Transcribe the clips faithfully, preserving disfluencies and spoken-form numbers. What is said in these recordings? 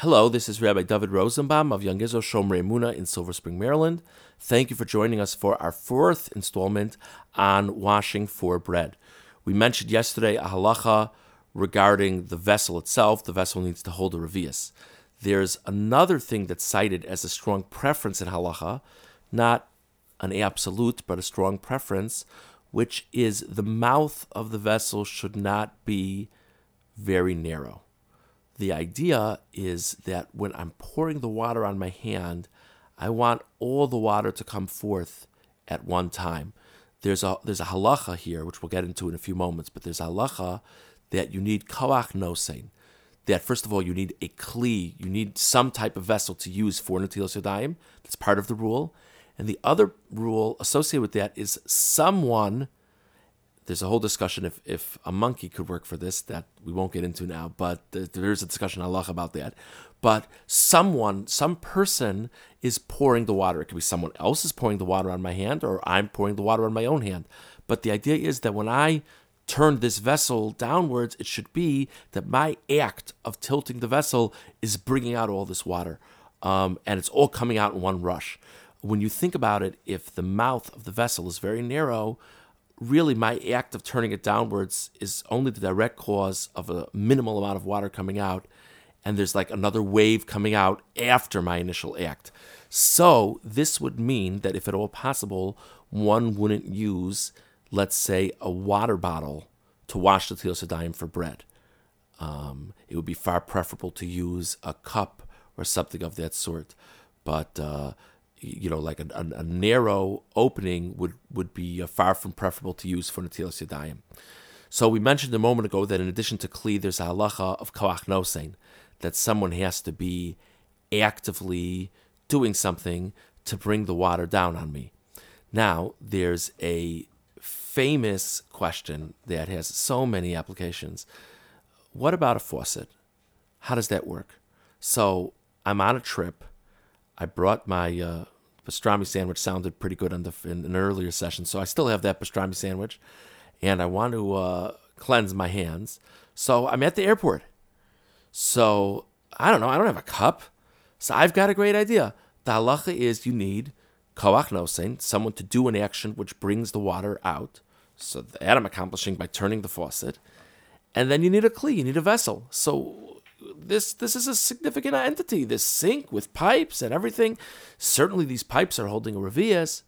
Hello, this is Rabbi David Rosenbaum of Young Israel Shomrei Emunah in Silver Spring, Maryland. Thank you for joining us for our fourth installment on washing for bread. We mentioned yesterday a halacha regarding the vessel itself. The vessel needs to hold a revius. There's another thing that's cited as a strong preference in halacha, not an absolute, but a strong preference, which is the mouth of the vessel should not be very narrow. The idea is that when I'm pouring the water on my hand, I want all the water to come forth at one time. There's a there's a halacha here, which we'll get into in a few moments, but there's a halacha that you need koach nosein. That first of all, you need a kli, you need some type of vessel to use for netilas yadayim. That's part of the rule. And the other rule associated with that is someone. There's a whole discussion if, if a monkey could work for this that we won't get into now, but there is a discussion in halakha about that. But someone, some person is pouring the water. It could be someone else is pouring the water on my hand, or I'm pouring the water on my own hand. But the idea is that when I turn this vessel downwards, it should be that my act of tilting the vessel is bringing out all this water. Um, and it's all coming out in one rush. When you think about it, if the mouth of the vessel is very narrow, really my act of turning it downwards is only the direct cause of a minimal amount of water coming out, and there's like another wave coming out after my initial act. So this would mean that if at all possible, one wouldn't use, let's say, a water bottle to wash the netilas yadayim for bread. Um, it would be far preferable to use a cup or something of that sort. But uh, you know, like a, a, a narrow opening would, would be uh, far from preferable to use for netilas yadayim. So we mentioned a moment ago that in addition to kli, there's a halacha of koach nosein, that someone has to be actively doing something to bring the water down on me. Now, there's a famous question that has so many applications. What about a faucet? How does that work? So I'm on a trip. I brought my uh, pastrami sandwich. Sounded pretty good in, the, in an earlier session, so I still have that pastrami sandwich, and I want to uh, cleanse my hands. So I'm at the airport. So I don't know. I don't have a cup. So I've got a great idea. The halacha is you need koach nosein, someone to do an action which brings the water out. So that I'm accomplishing by turning the faucet. And then you need a kli, you need a vessel. So This this is a significant entity, this sink with pipes and everything. Certainly these pipes are holding a revius.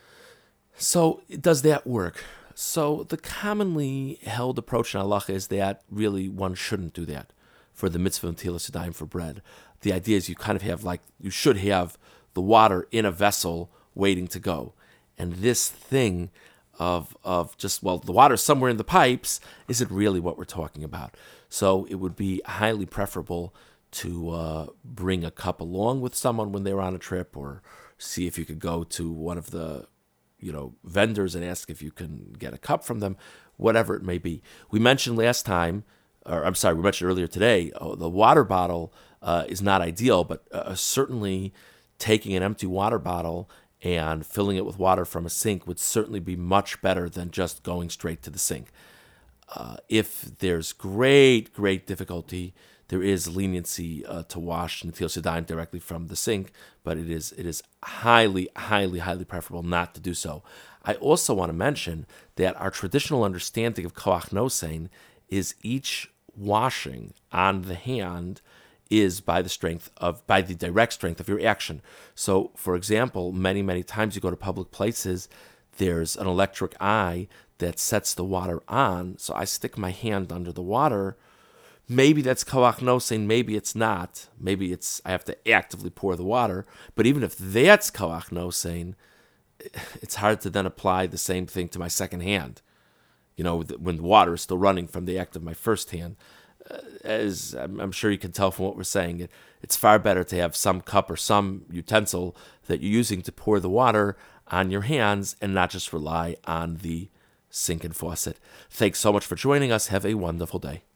So does that work? So the commonly held approach in halacha is that really one shouldn't do that for the mitzvah of netilas yadayim for bread. The idea is you kind of have like, you should have the water in a vessel waiting to go. And this thing of of just, well, the water's somewhere in the pipes isn't really what we're talking about. So it would be highly preferable to uh, bring a cup along with someone when they're on a trip, or see if you could go to one of the, you know, vendors and ask if you can get a cup from them, whatever it may be. We mentioned last time, or I'm sorry, we mentioned earlier today, oh, the water bottle uh, is not ideal, but uh, certainly taking an empty water bottle and filling it with water from a sink would certainly be much better than just going straight to the sink. Uh, if there's great, great difficulty, there is leniency uh, to wash netilas yadayim directly from the sink, but it is it is highly, highly, highly preferable not to do so. I also want to mention that our traditional understanding of koach nosein is each washing on the hand is by the strength of, by the direct strength of your action. So, for example, many, many times you go to public places, there's an electric eye that sets the water on. So I stick my hand under the water. Maybe that's koach nosein, maybe it's not. Maybe it's, I have to actively pour the water. But even if that's koach nosein, it's hard to then apply the same thing to my second hand. You know, when the water is still running from the act of my first hand. As I'm sure you can tell from what we're saying, it, it's far better to have some cup or some utensil that you're using to pour the water on your hands and not just rely on the sink and faucet. Thanks so much for joining us. Have a wonderful day.